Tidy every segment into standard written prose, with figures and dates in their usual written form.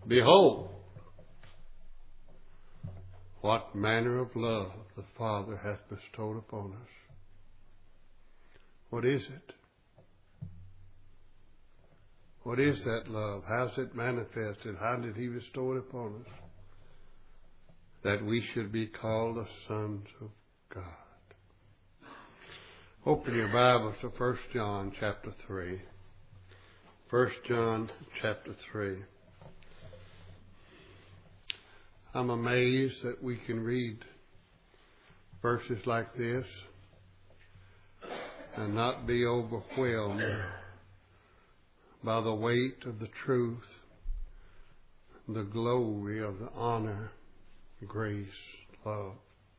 Behold, what manner of love the Father hath bestowed upon us. What is it? What is that love? How's it manifested? How did He bestow it upon us? That we should be called the sons of God. Open your Bibles to 1 John chapter 3. 1 John chapter 3. I'm amazed that we can read verses like this and not be overwhelmed by the weight of the truth, the glory of the honor, grace, love.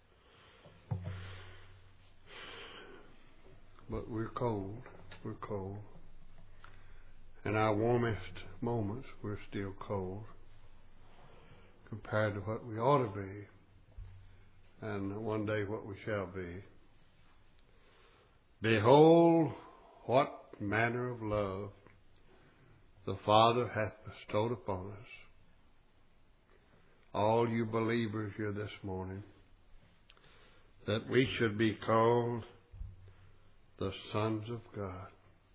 But we're cold. We're cold. In our warmest moments, we're still cold compared to what we ought to be, and one day what we shall be. Behold, what manner of love the Father hath bestowed upon us. All you believers here this morning, that we should be called the sons of God.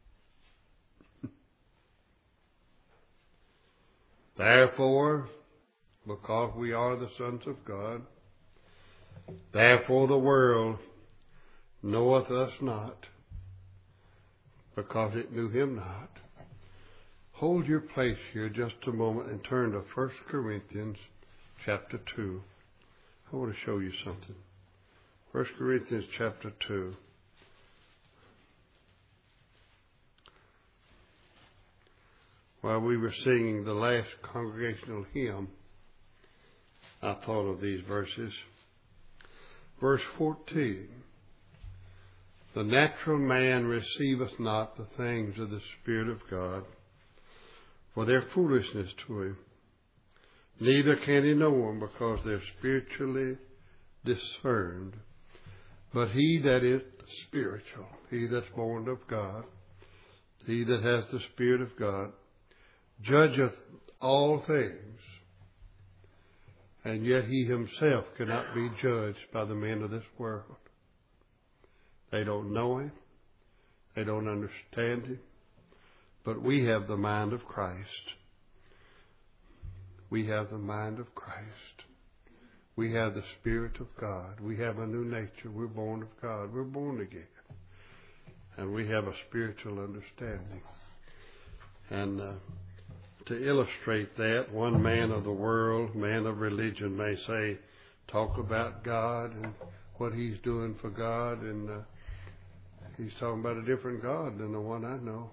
Therefore, because we are the sons of God, therefore the world knoweth us not, because it knew Him not. Hold your place here just a moment and turn to 1 Corinthians chapter 2. I want to show you something. 1 Corinthians chapter 2. While we were singing the last congregational hymn, I thought of these verses. Verse 14. The natural man receiveth not the things of the Spirit of God, for their foolishness to him. Neither can he know them, because they're spiritually discerned. But he that is spiritual, he that's born of God, he that has the Spirit of God, judgeth all things, and yet he himself cannot be judged by the men of this world. They don't know Him. They don't understand Him. But we have the mind of Christ. We have the mind of Christ. We have the Spirit of God. We have a new nature. We're born of God. We're born again. And we have a spiritual understanding. And to illustrate that, one man of the world, man of religion, may say, talk about God and what He's doing for God, and he's talking about a different God than the one I know.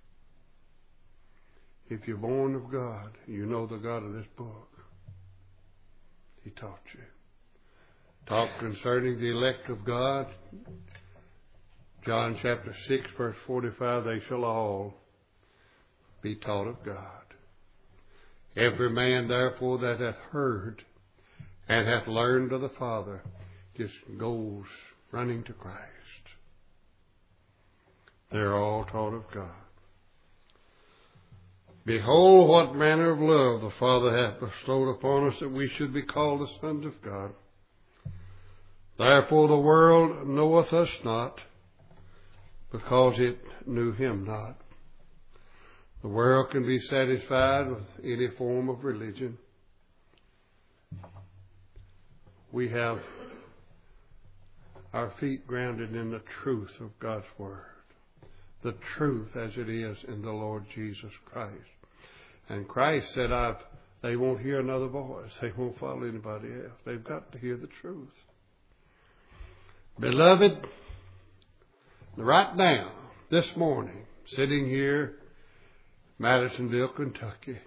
If you're born of God, you know the God of this book. He taught you. Talk concerning the elect of God. John chapter 6, verse 45, they shall all be taught of God. Every man, therefore, that hath heard and hath learned of the Father just goes running to Christ. They're all taught of God. Behold, what manner of love the Father hath bestowed upon us, that we should be called the sons of God. Therefore the world knoweth us not, because it knew Him not. The world can be satisfied with any form of religion. We have our feet grounded in the truth of God's Word. The truth as it is in the Lord Jesus Christ. And Christ said, they won't hear another voice. They won't follow anybody else. They've got to hear the truth. Beloved, right now, this morning, sitting here, Madisonville, Kentucky,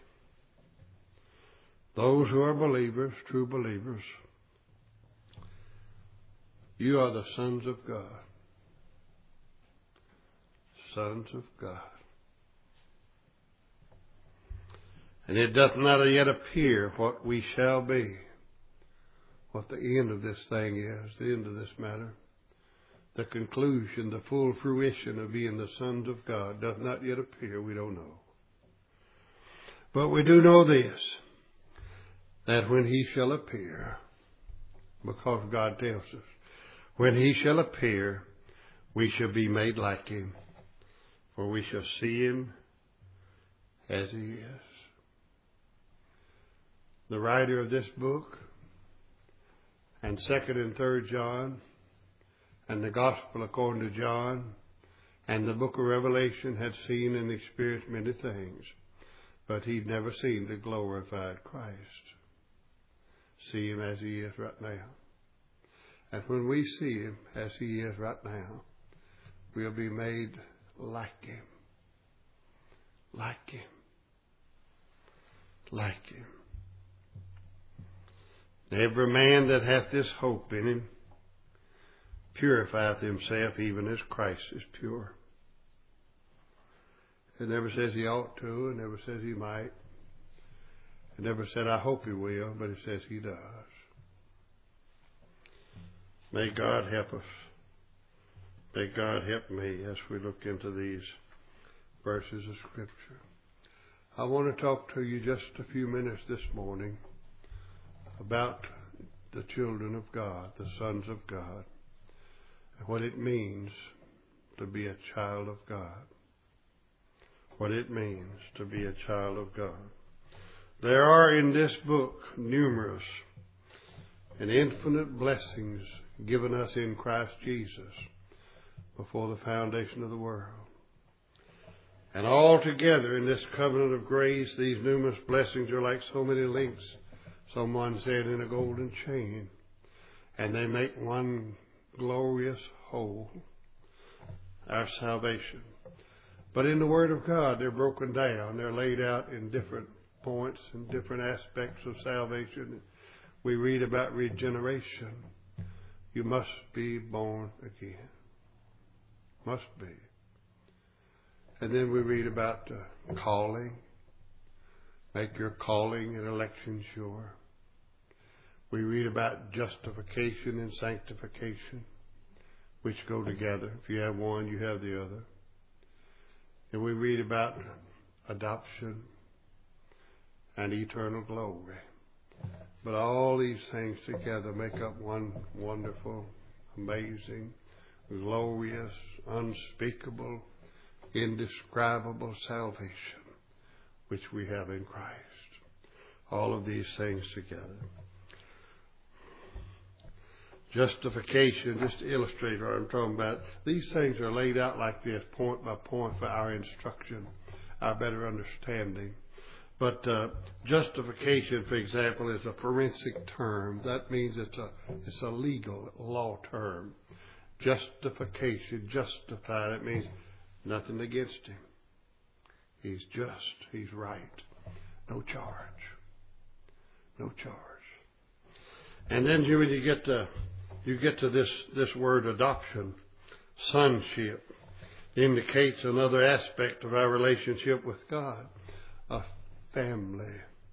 those who are believers, true believers, you are the sons of God. Sons of God. And it doth not yet appear what we shall be, what the end of this thing is, the end of this matter. The conclusion, the full fruition of being the sons of God doth not yet appear. We don't know. But we do know this, that when he shall appear, because God tells us, when he shall appear, we shall be made like him, for we shall see him as he is. The writer of this book, and 2nd and 3rd John, and the Gospel according to John, and the book of Revelation had seen and experienced many things, but he'd never seen the glorified Christ. See him as he is right now. And when we see him as he is right now, we'll be made like him. Like him. Like him. Every man that hath this hope in him purifieth himself even as Christ is pure. It never says he ought to. It never says he might. It never said, I hope he will, but it says he does. May God help us. May God help me as we look into these verses of Scripture. I want to talk to you just a few minutes this morning about the children of God, the sons of God, and what it means to be a child of God. What it means to be a child of God. There are in this book numerous and infinite blessings given us in Christ Jesus before the foundation of the world. And all together in this covenant of grace, these numerous blessings are like so many links, someone said, in a golden chain. And they make one glorious whole, our salvation. But in the Word of God, they're broken down. They're laid out in different points and different aspects of salvation. We read about regeneration. You must be born again. Must be. And then we read about calling. Make your calling and election sure. We read about justification and sanctification, which go together. If you have one, you have the other. And we read about adoption and eternal glory. But all these things together make up one wonderful, amazing, glorious, unspeakable, indescribable salvation, which we have in Christ. All of these things together. Justification, just to illustrate what I'm talking about, these things are laid out like this, point by point, for our instruction, our better understanding. But justification, for example, is a forensic term. That means it's a legal law term. Justification, justified, it means nothing against him. He's just. He's right. No charge. No charge. And then when you get to this word adoption, sonship, indicates another aspect of our relationship with God, a family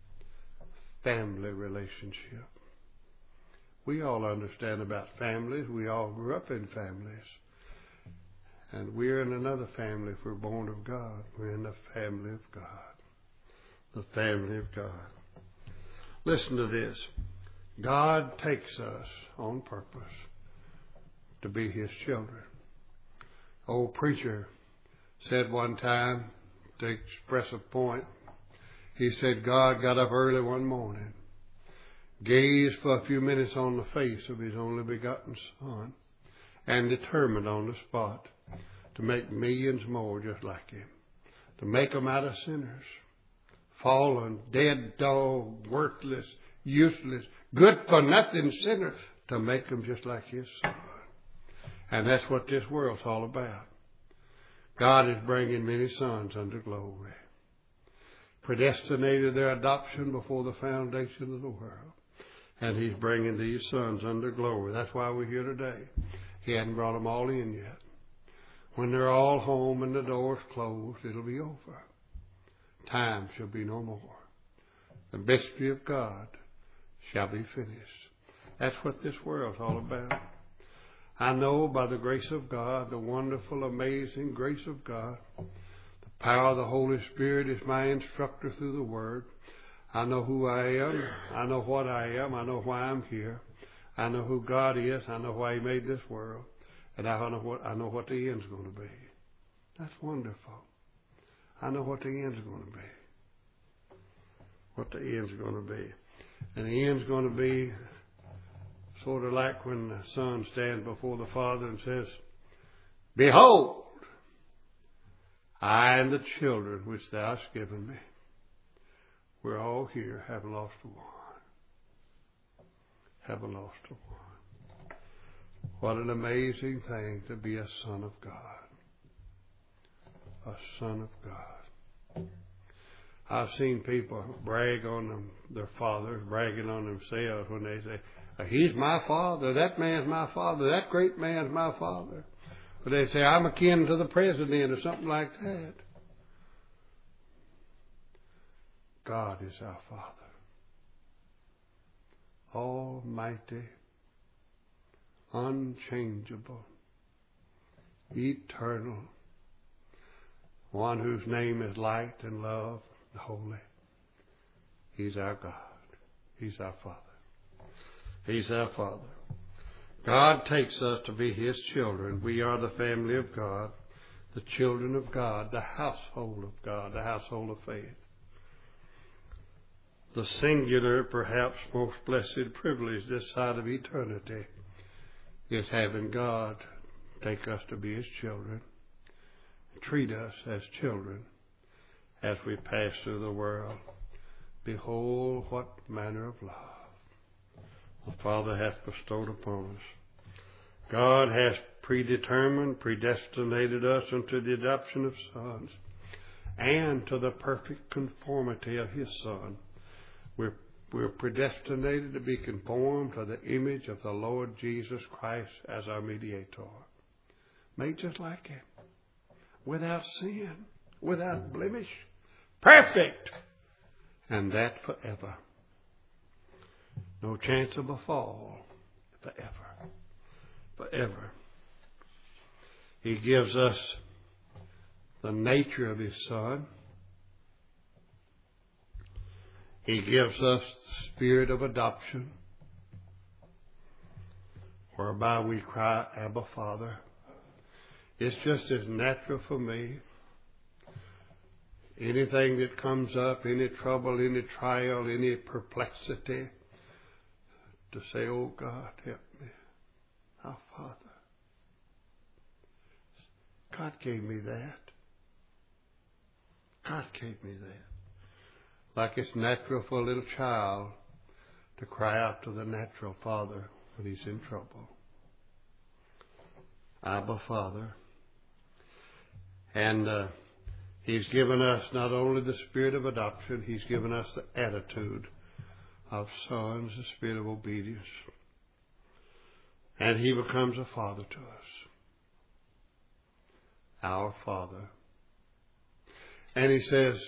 relationship. We all understand about families. We all grew up in families. And we're in another family if we're born of God. We're in the family of God. The family of God. Listen to this. God takes us on purpose to be His children. Old preacher said one time, to express a point, he said God got up early one morning, gazed for a few minutes on the face of His only begotten Son, and determined on the spot to make millions more just like Him, to make them out of sinners, fallen, dead dog, worthless, useless, good for nothing sinners, to make them just like His Son. And that's what this world's all about. God is bringing many sons unto glory. Predestinated their adoption before the foundation of the world. And He's bringing these sons under glory. That's why we're here today. He hadn't brought them all in yet. When they're all home and the door's closed, it'll be over. Time shall be no more. The mystery of God shall be finished. That's what this world's all about. I know by the grace of God, the wonderful, amazing grace of God, the power of the Holy Spirit is my instructor through the Word. I know who I am. I know what I am. I know why I'm here. I know who God is. I know why He made this world. And I know what the end's going to be. That's wonderful. I know what the end's going to be. What the end's going to be. And the end's going to be sort of like when the Son stands before the Father and says, Behold, I and the children which Thou hast given me. We're all here, haven't lost a one. Haven't lost a one. What an amazing thing to be a son of God. A son of God. I've seen people brag on their fathers, bragging on themselves when they say, He's my father, that man's my father, that great man's my father. But they say, I'm akin to the president or something like that. God is our Father. Almighty, unchangeable, eternal, one whose name is light and love and holy. He's our God. He's our Father. He's our Father. God takes us to be His children. We are the family of God, the children of God, the household of God, the household of faith. The singular, perhaps most blessed privilege this side of eternity is having God take us to be His children, treat us as children as we pass through the world. Behold, what manner of love the Father hath bestowed upon us. God has predetermined, predestinated us unto the adoption of sons and to the perfect conformity of His Son. We're predestinated to be conformed to the image of the Lord Jesus Christ as our mediator. Made just like Him. Without sin. Without blemish. Perfect. And that forever. No chance of a fall. Forever. Forever. He gives us the nature of His Son. He gives us the spirit of adoption, whereby we cry, Abba, Father. It's just as natural for me. Anything that comes up, any trouble, any trial, any perplexity, to say, oh God, help me. Our Father. God gave me that. God gave me that. Like it's natural for a little child to cry out to the natural father when he's in trouble. Abba, Father. And He's given us not only the spirit of adoption, He's given us the attitude of sons, the spirit of obedience. And He becomes a father to us. Our Father. And He says,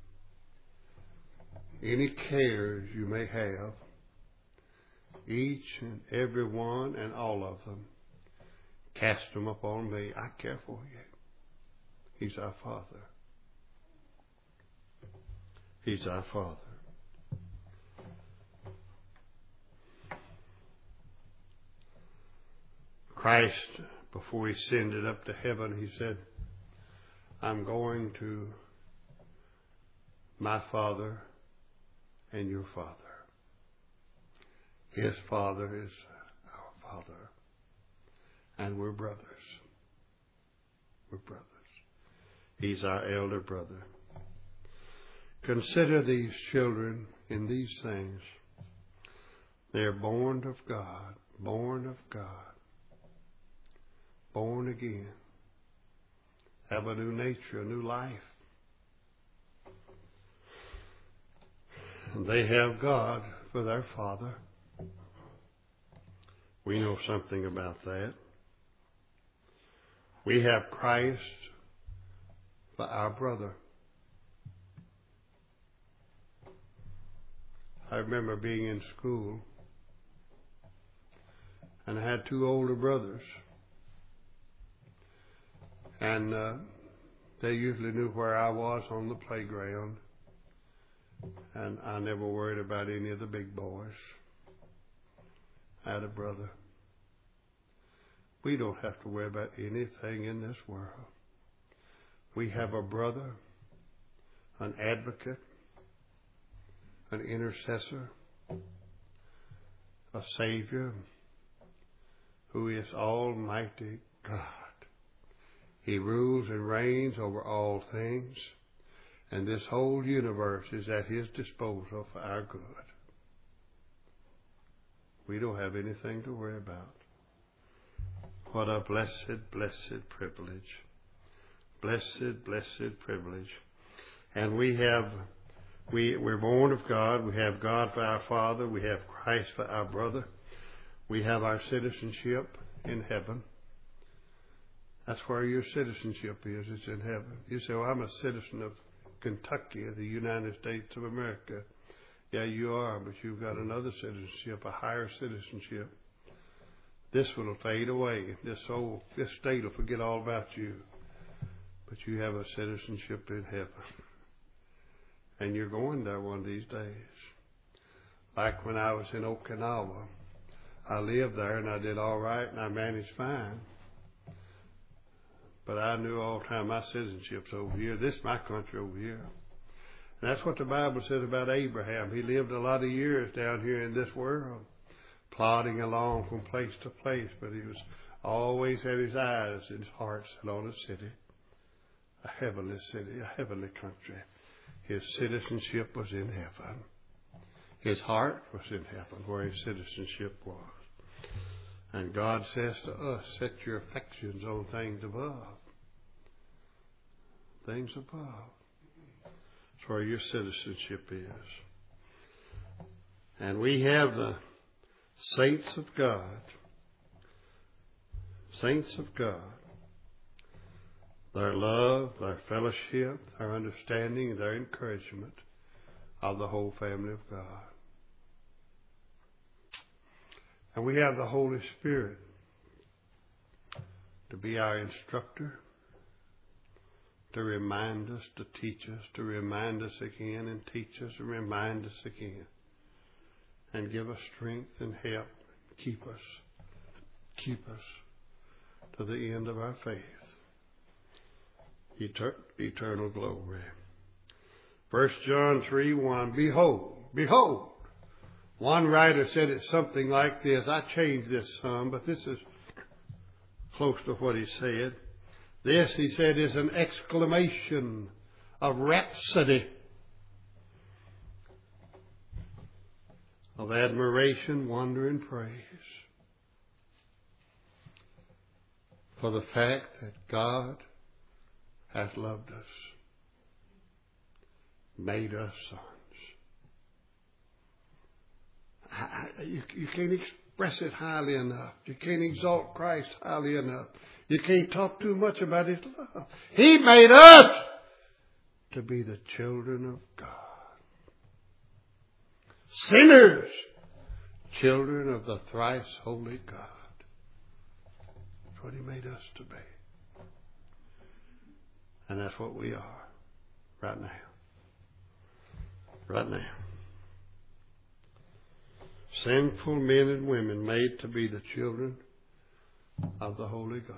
any cares you may have, each and every one and all of them, cast them upon me. I care for you. He's our Father. He's our Father. Christ, before He ascended up to heaven, He said, I'm going to my Father and your Father. His Father is our Father. And we're brothers. We're brothers. He's our elder brother. Consider these children in these things. They're born of God. Born of God. Born again. Have a new nature, a new life. And they have God for their Father. We know something about that. We have Christ for our brother. I remember being in school, and I had two older brothers. And they usually knew where I was on the playground. And I never worried about any of the big boys. I had a brother. We don't have to worry about anything in this world. We have a brother, an advocate, an intercessor, a Savior who is Almighty God. He rules and reigns over all things, and this whole universe is at His disposal for our good. We don't have anything to worry about. What a blessed, blessed privilege. Blessed, blessed privilege. And we're born of God. We have God for our Father. We have Christ for our brother. We have our citizenship in heaven. That's where your citizenship is. It's in heaven. You say, well, I'm a citizen of Kentucky, of the United States of America. Yeah, you are, but you've got another citizenship, a higher citizenship. This will fade away. This state will forget all about you. But you have a citizenship in heaven. And you're going there one of these days. Like when I was in Okinawa, I lived there and I did all right and I managed fine. But I knew all the time my citizenship's over here. This is my country over here. And that's what the Bible says about Abraham. He lived a lot of years down here in this world, plodding along from place to place, but he was always had his eyes and his heart set on a city, a heavenly city, a heavenly country. His citizenship was in heaven. His heart was in heaven, where his citizenship was. And God says to us, set your affections on things above. Things above. That's where your citizenship is. And we have the saints of God. Saints of God. Their love, their fellowship, their understanding, and their encouragement of the whole family of God. And we have the Holy Spirit to be our instructor, to remind us, to teach us, to remind us again and teach us and remind us again. And give us strength and help. Keep us to the end of our faith. Eternal glory. 1 John 3:1. Behold. One writer said it's something like this. I changed this some, but this is close to what he said. This, he said, is an exclamation of rhapsody, of admiration, wonder, and praise for the fact that God has loved us, made us sons. You can't express it highly enough. You can't exalt Christ highly enough. You can't talk too much about His love. He made us to be the children of God. Sinners, children of the thrice holy God. That's what He made us to be. And that's what we are right now. Right now. Sinful men and women made to be the children of the Holy God.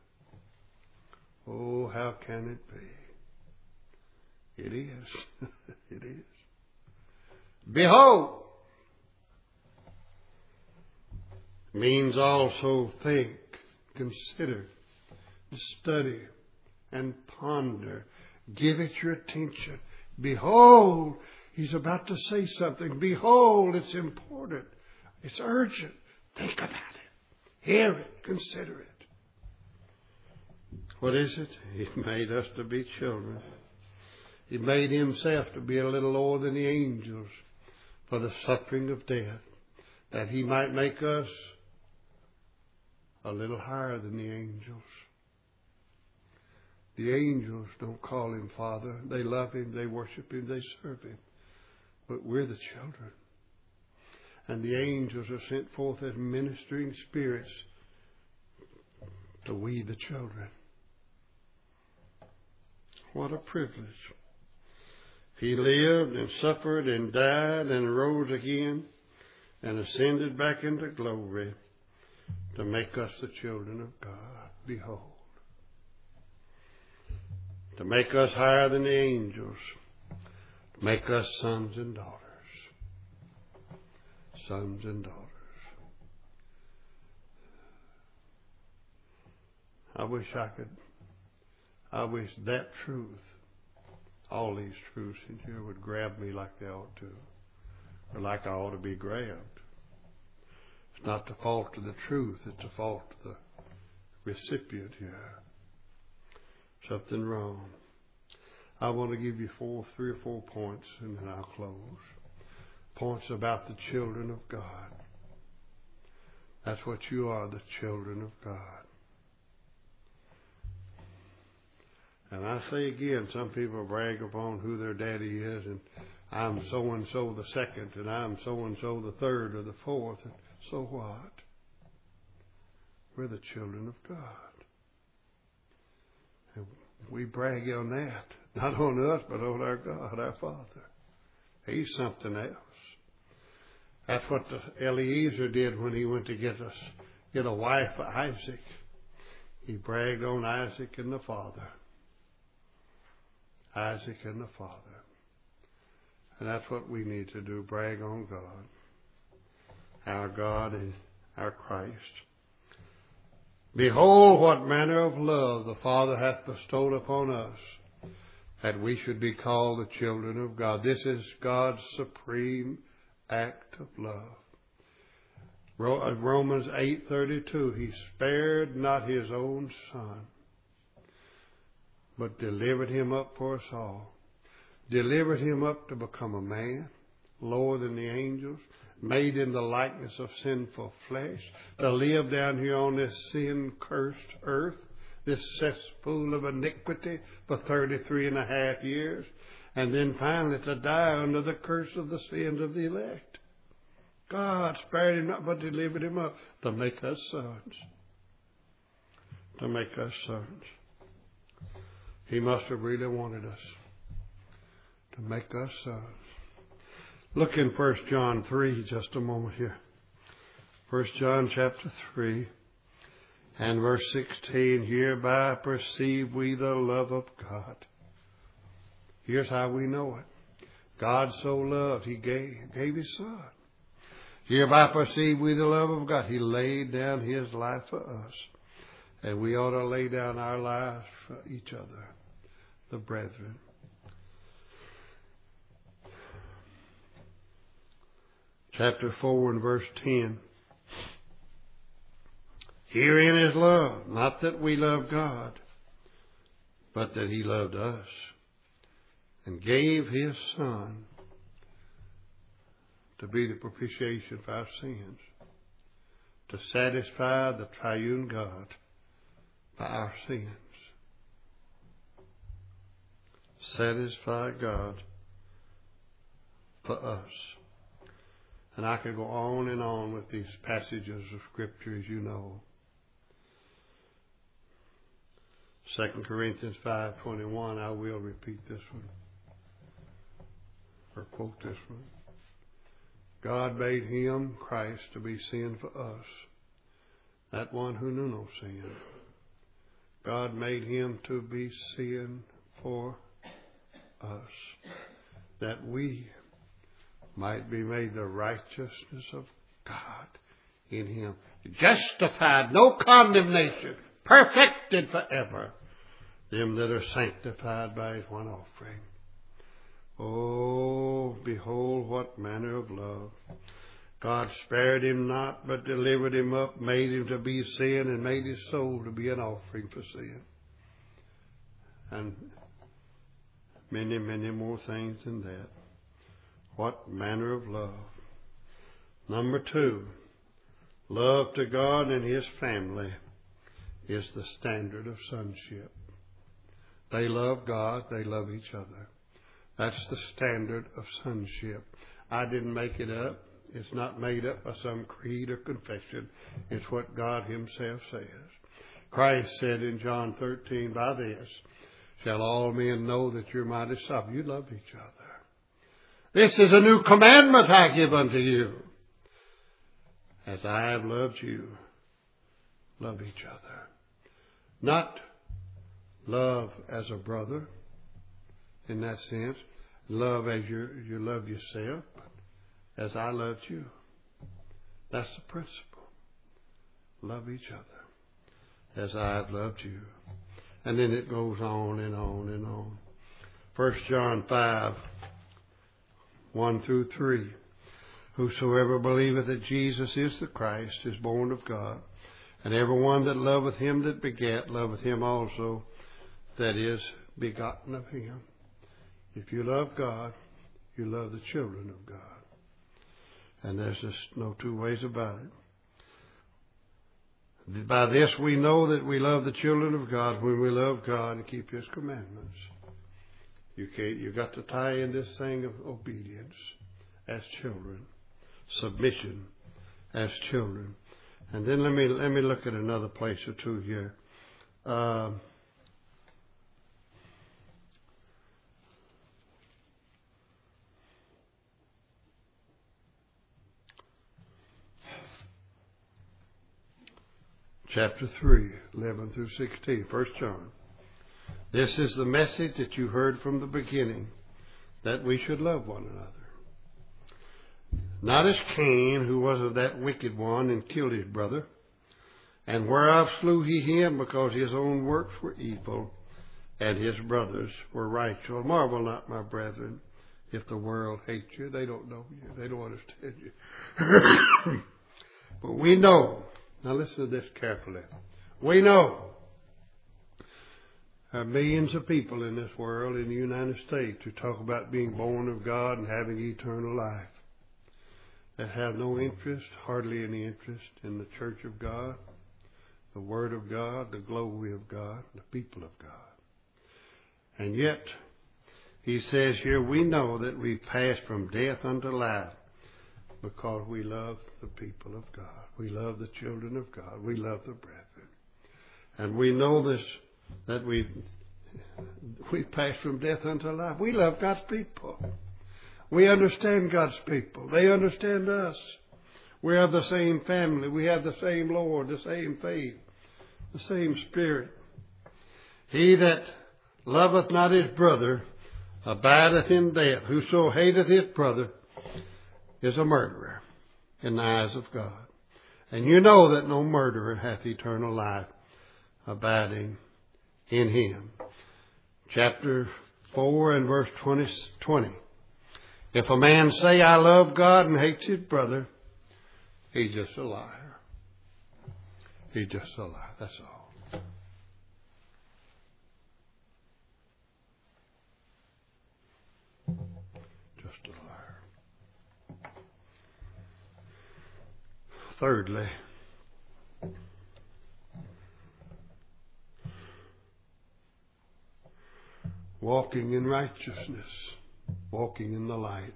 Oh, how can it be? It is. It is. Behold means also think, consider, study, and ponder. Give it your attention. Behold, he's about to say something. Behold, it's important. It's urgent. Think about it. Hear it. Consider it. What is it? He made us to be children. He made Himself to be a little lower than the angels for the suffering of death, that He might make us a little higher than the angels. The angels don't call Him Father. They love Him, they worship Him, they serve Him. But we're the children. And the angels are sent forth as ministering spirits to we the children. What a privilege. He lived and suffered and died and rose again and ascended back into glory to make us the children of God. Behold. To make us higher than the angels. To make us sons and daughters. Sons and daughters. I wish that truth, all these truths in here would grab me like they ought to, or like I ought to be grabbed. It's not the fault of the truth, it's the fault of the recipient here. Something wrong. I want to give you 3 or 4 points and then I'll close. Points about the children of God. That's what you are, the children of God. And I say again, some people brag upon who their daddy is, and I'm so-and-so the second, and I'm so-and-so the third or the fourth. And so what? We're the children of God. And we brag on that. Not on us, but on our God, our Father. He's something else. That's what Eliezer did when he went to get a wife for Isaac. He bragged on Isaac and the Father. Isaac and the Father. And that's what we need to do, brag on God. Our God and our Christ. Behold, what manner of love the Father hath bestowed upon us, that we should be called the children of God. This is God's supreme act of love. Romans 8:32, He spared not His own Son, but delivered Him up for us all. Delivered Him up to become a man, lower than the angels, made in the likeness of sinful flesh, to live down here on this sin-cursed earth, this cesspool of iniquity for 33 and a half years, and then finally to die under the curse of the sins of the elect. God spared Him not, but delivered Him up to make us sons. To make us sons. He must have really wanted us to make us sons. Look in 1 John 3, just a moment here. 1 John chapter 3 and verse 16. Hereby perceive we the love of God. Here's how we know it. God so loved, He gave His Son. Hereby perceive we the love of God. He laid down His life for us. And we ought to lay down our lives for each other, the brethren. Chapter 4 and verse 10. Herein is love, not that we love God, but that He loved us and gave His Son to be the propitiation for our sins, to satisfy the triune God by our sins. Satisfy God for us. And I could go on and on with these passages of Scripture, as you know. 2 Corinthians 5:21, I will repeat this one, or quote this one. God made Him, Christ, to be sin for us, that one who knew no sin. God made Him to be sin for us, that we might be made the righteousness of God in Him. Justified, no condemnation, perfected forever. Them that are sanctified by His one offering. Oh, behold what manner of love. God spared Him not, but delivered Him up, made Him to be sin, and made His soul to be an offering for sin. And many, many more things than that. What manner of love. Number 2, love to God and His family is the standard of sonship. They love God, they love each other. That's the standard of sonship. I didn't make it up. It's not made up by some creed or confession. It's what God Himself says. Christ said in John 13, by this shall all men know that you're my disciples. You love each other. This is a new commandment I give unto you. As I have loved you, love each other. Not love as a brother in that sense. Love as you love yourself. But as I loved you. That's the principle. Love each other as I have loved you. And then it goes on and on and on. 1 John 5, 1 through 3. Whosoever believeth that Jesus is the Christ is born of God. And every one that loveth him that begat loveth him also that is begotten of him. If you love God, you love the children of God. And there's just no two ways about it. By this we know that we love the children of God when we love God and keep His commandments. You've got to tie in this thing of obedience as children, submission as children. And then let me look at another place or two here. Chapter 3, 11 through 16, 1 John. This is the message that you heard from the beginning, that we should love one another. Not as Cain, who was of that wicked one and killed his brother, and whereof slew he him, because his own works were evil, and his brothers were righteous. Marvel not, my brethren, if the world hates you. They don't know you. They don't understand you. But we know. Now listen to this carefully. We know there are millions of people in this world, in the United States, who talk about being born of God and having eternal life, that have no interest, hardly any interest, in the church of God, the Word of God, the glory of God, the people of God. And yet, he says here, we know that we pass from death unto life because we love the people of God. We love the children of God. We love the brethren. And we know this, that we pass from death unto life. We love God's people. We understand God's people. They understand us. We have the same family. We have the same Lord, the same faith, the same Spirit. He that loveth not his brother abideth in death. Whoso hateth his brother is a murderer in the eyes of God. And you know that no murderer hath eternal life abiding in him. Chapter 4 and verse 20. If a man say, I love God, and hates his brother, he's just a liar. He's just a liar. That's all. Just a liar. Thirdly, walking in righteousness, walking in the light,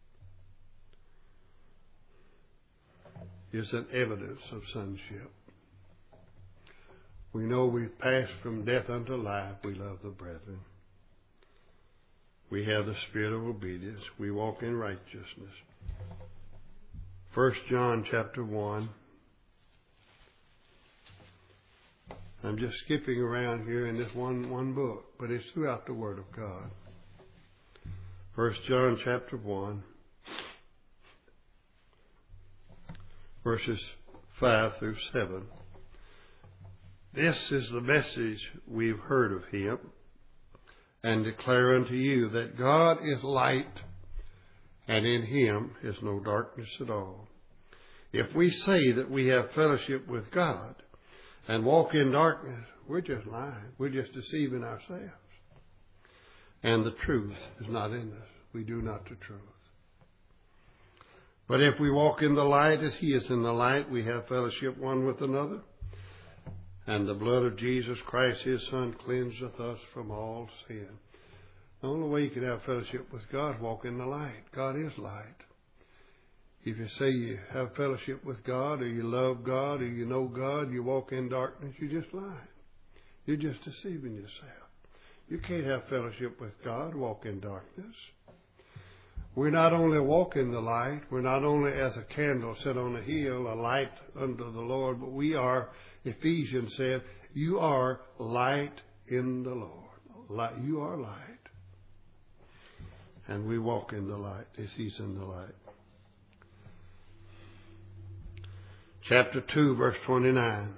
is an evidence of sonship. We know we've passed from death unto life. We love the brethren. We have the spirit of obedience. We walk in righteousness. 1 John chapter 1. I'm just skipping around here in this one book, but it's throughout the Word of God. 1 John chapter 1, verses 5 through 7. This is the message we've heard of him, and declare unto you that God is light, and in him is no darkness at all. If we say that we have fellowship with God and walk in darkness, we're just lying. We're just deceiving ourselves. And the truth is not in us. We do not the truth. But if we walk in the light as he is in the light, we have fellowship one with another. And the blood of Jesus Christ, his Son, cleanseth us from all sin. The only way you can have fellowship with God, walk in the light. God is light. If you say you have fellowship with God, or you love God, or you know God, you walk in darkness, you're just lying. You're just deceiving yourself. You can't have fellowship with God, walk in darkness. We not only walk in the light, we're not only as a candle set on a hill, a light unto the Lord, but we are, Ephesians said, you are light in the Lord. You are light. And we walk in the light as He's in the light. Chapter 2, verse 29.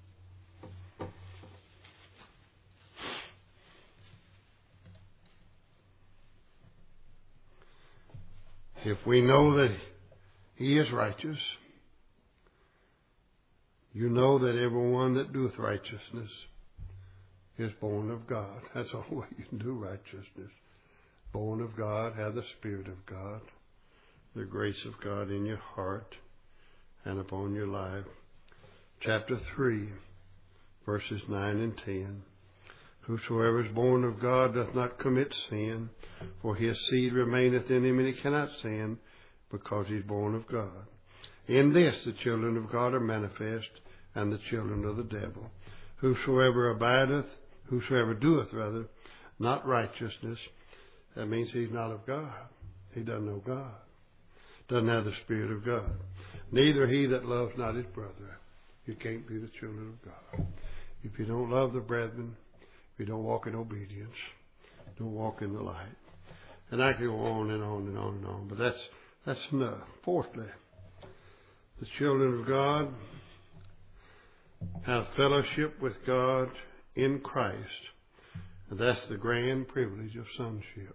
If we know that He is righteous, you know that everyone that doeth righteousness is born of God. That's the only way you can do righteousness. Born of God, have the Spirit of God, the grace of God in your heart and upon your life. Chapter 3, verses 9 and 10. Whosoever is born of God doth not commit sin, for his seed remaineth in him, and he cannot sin, because he is born of God. In this the children of God are manifest, and the children of the devil. Whosoever doeth not righteousness, that means he's not of God. He doesn't know God. Doesn't have the Spirit of God. Neither he that loves not his brother. You can't be the children of God. If you don't love the brethren, if you don't walk in obedience, don't walk in the light. And I can go on and on and on and on, but that's enough. Fourthly, the children of God have fellowship with God in Christ. And that's the grand privilege of sonship.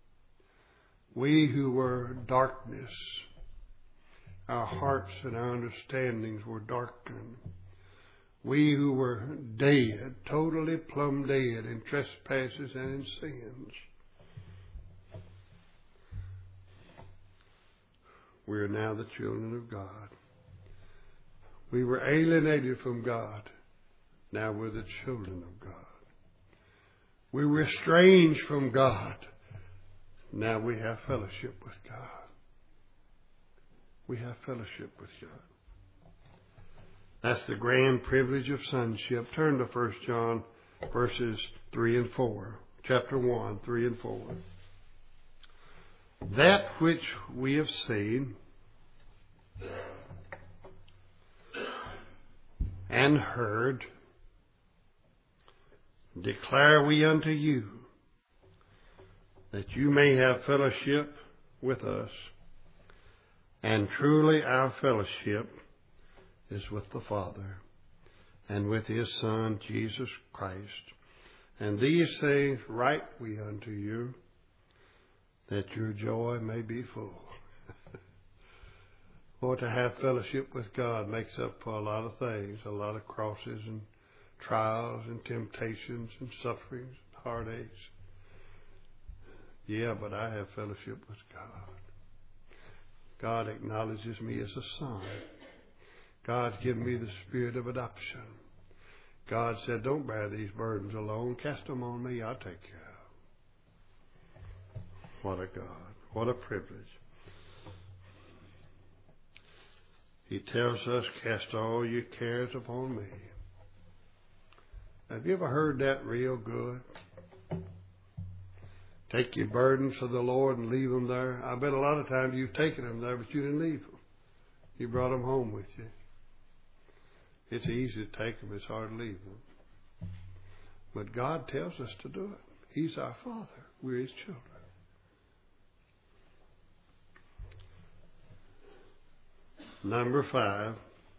We who were darkness, our hearts and our understandings were darkened. We who were dead, totally plumb dead in trespasses and in sins, we are now the children of God. We were alienated from God. Now we're the children of God. We were estranged from God. Now we have fellowship with God. We have fellowship with God. That's the grand privilege of sonship. Turn to 1 John verses 3 and 4. Chapter 1, 3 and 4. That which we have seen and heard declare we unto you, that you may have fellowship with us. And truly our fellowship is with the Father and with His Son, Jesus Christ. And these things write we unto you, that your joy may be full. Or to have fellowship with God makes up for a lot of things, a lot of crosses and trials and temptations and sufferings, heartaches. Yeah, but I have fellowship with God. God acknowledges me as a son. God given me the spirit of adoption. God said, don't bear these burdens alone. Cast them on me. I'll take care of them. What a God. What a privilege. He tells us, cast all your cares upon me. Have you ever heard that real good? Take your burdens to the Lord and leave them there. I bet a lot of times you've taken them there, but you didn't leave them. You brought them home with you. It's easy to take them. It's hard to leave them. But God tells us to do it. He's our Father. We're His children. Number 5,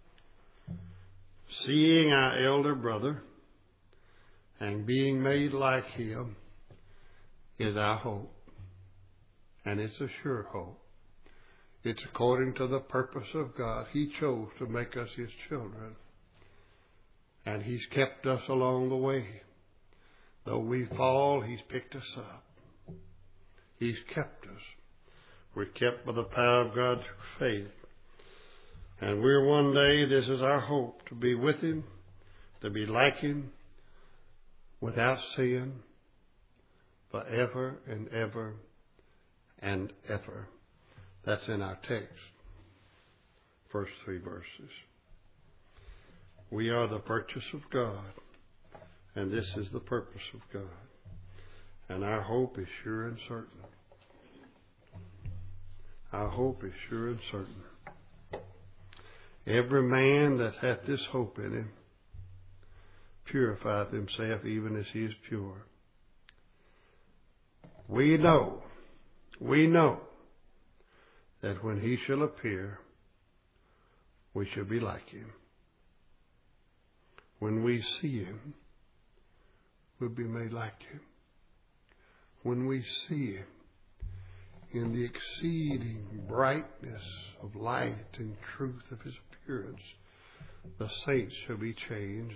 seeing our elder brother and being made like him is our hope. And it's a sure hope. It's according to the purpose of God. He chose to make us His children. And He's kept us along the way. Though we fall, He's picked us up. He's kept us. We're kept by the power of God through faith. And we're one day, this is our hope, to be with Him, to be like Him, without sin, forever and ever and ever. That's in our text. First 3 verses. We are the purchase of God, and this is the purpose of God. And our hope is sure and certain. Our hope is sure and certain. Every man that hath this hope in him purifieth himself even as he is pure. We know that when he shall appear, we shall be like him. When we see him, we'll be made like him. When we see him in the exceeding brightness of light and truth of his appearance, the saints shall be changed,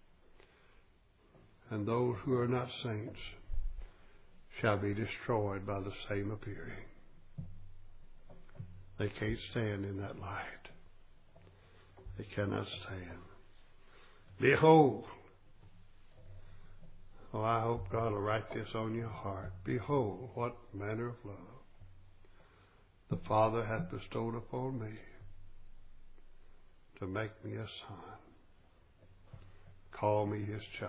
and those who are not saints shall be destroyed by the same appearing. They can't stand in that light. They cannot stand. Behold. Oh, I hope God will write this on your heart. Behold, what manner of love the Father hath bestowed upon me, to make me a son, call me his child.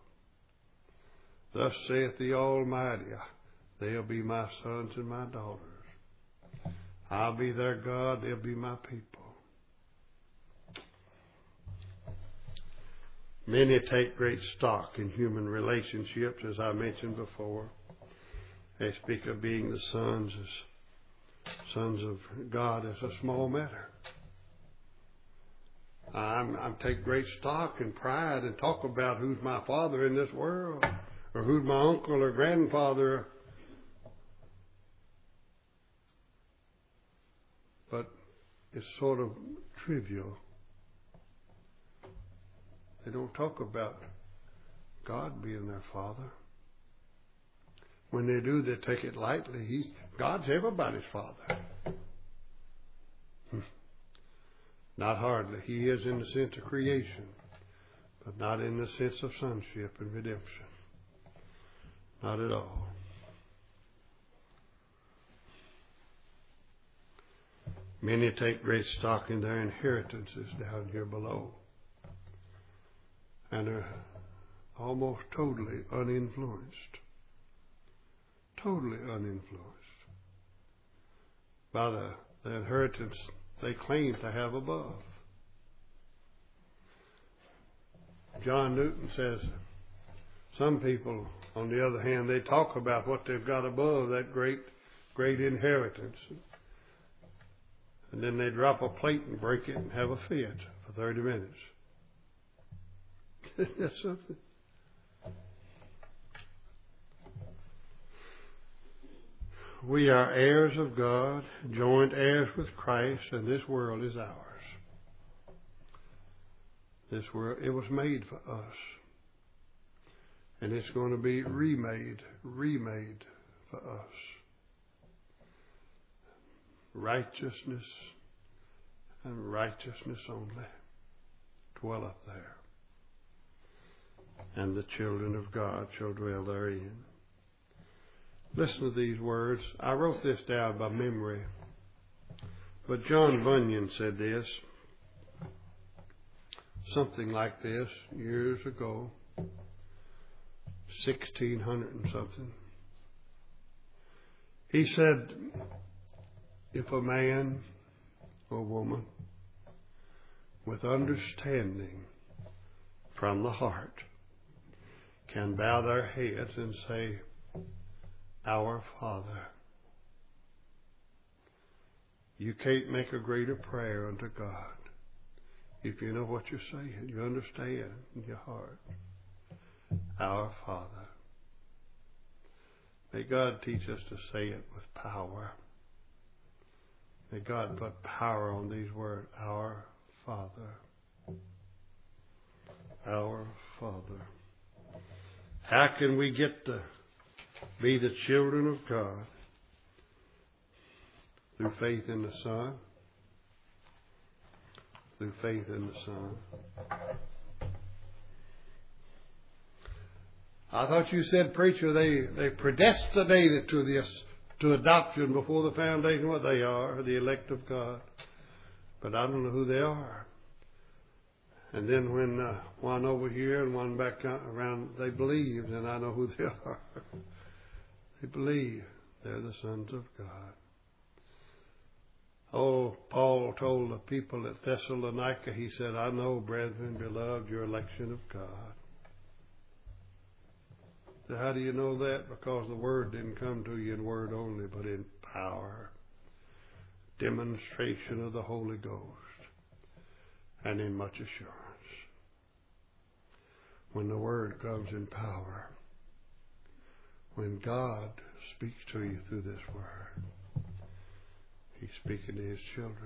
Thus saith the Almighty, they'll be my sons and my daughters. I'll be their God, they'll be my people. Many take great stock in human relationships, as I mentioned before. They speak of being the sons of God as a small matter. I take great stock and pride and talk about who's my father in this world, or who's my uncle or grandfather. But it's sort of trivial. They don't talk about God being their father. When they do, they take it lightly. God's everybody's father. Not hardly. He is in the sense of creation, but not in the sense of sonship and redemption. Not at all. Many take great stock in their inheritances down here below, and are almost totally uninfluenced. Totally uninfluenced by the inheritance they claim to have above. John Newton says some people, on the other hand, they talk about what they've got above, that great inheritance. And then they drop a plate and break it and have a fit for 30 minutes. That's something. We are heirs of God, joint heirs with Christ, and this world is ours. This world, it was made for us. And it's going to be remade for us. Righteousness and righteousness only dwelleth there. And the children of God shall dwell therein. Listen to these words. I wrote this down by memory, but John Bunyan said this, something like this, years ago, 1600 and something. He said, if a man or woman with understanding from the heart can bow their heads and say, Our Father, you can't make a greater prayer unto God if you know what you're saying. You understand in your heart. Our Father. May God teach us to say it with power. May God put power on these words. Our Father. Our Father. How can we get to be the children of God? Through faith in the Son. Through faith in the Son. I thought you said, preacher, they predestinated to adoption before the foundation. What they are, the elect of God. But I don't know who they are. And then when one over here and one back around, they believed, and I know who they are. They believe they're the sons of God. Paul told the people at Thessalonica, he said, I know, brethren, beloved, your election of God. So how do you know that? Because the Word didn't come to you in word only, but in power, demonstration of the Holy Ghost, and in much assurance. When the Word comes in power, when God speaks to you through this Word, He's speaking to His children.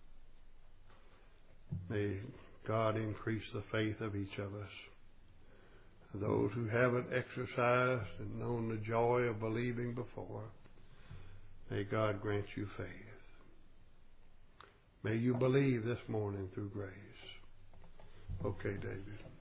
May God increase the faith of each of us. Those who haven't exercised and known the joy of believing before, may God grant you faith. May you believe this morning through grace. Okay, David.